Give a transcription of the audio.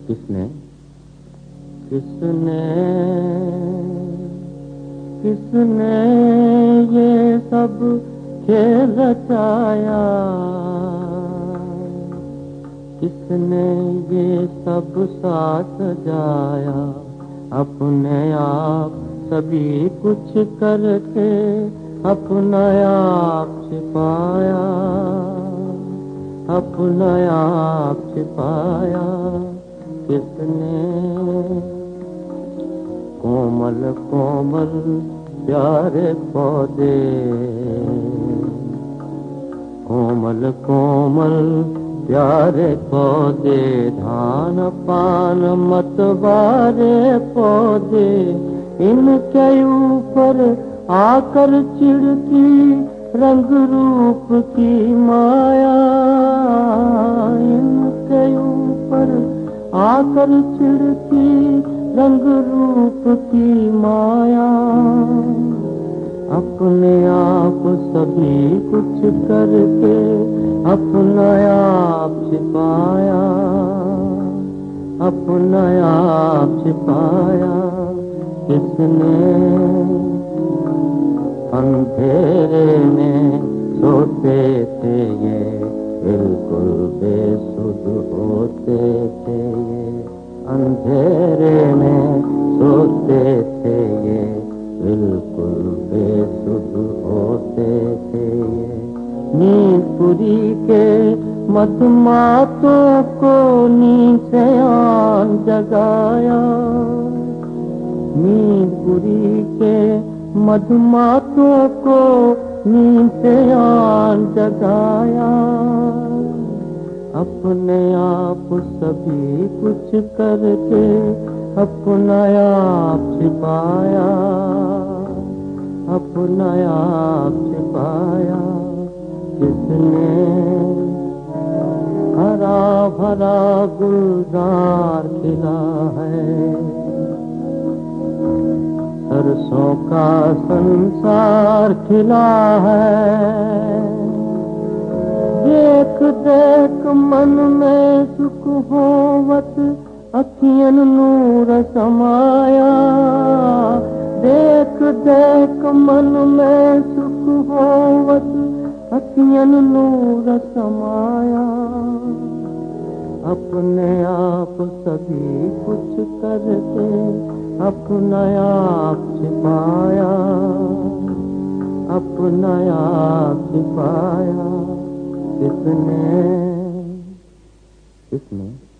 किसने किसने किसने ये सब खेल रचाया, किसने ये सब साथ सजाया, अपने आप सभी कुछ करके अपना आप छिपाया, अपना आप छिपाया। किसने कोमल कोमल प्यारे पौधे, कोमल कोमल प्यारे पौधे, धान पान मतवारे पौधे, इनके ऊपर आकर चिढ़ती रंग रूप की माया, इनके ऊपर आकर चिढ़ती रंग रूप की माया। अपने आप सभी कुछ करके अपना आप छिपाया, अपना आप छिपाया। किसने अंधेरे में सोते थे ये, बिल्कुल बेसुध होते थे ये, अंधेरे में सोते थे ये, बिल्कुल बेसुध होते थे ये। नींदपुरी के मधुमातों को नींद से आन जगाया, नींदपुरी के मधुमातों को नींद से आन जगाया। अपने आप सभी कुछ करके अपना आप छिपाया, अपना आप छिपाया। किसने हरा भरा गुलजार खिला है, सरसों का संसार खिला है। देख देख मन में सुख होवत अखियन नूर समाया, देख देख मन में सुख होवत अखियन नूर समाया। अपने आप सभी कुछ करके अपना आप छिपाया, अपना आप छिपाया। किसने किसने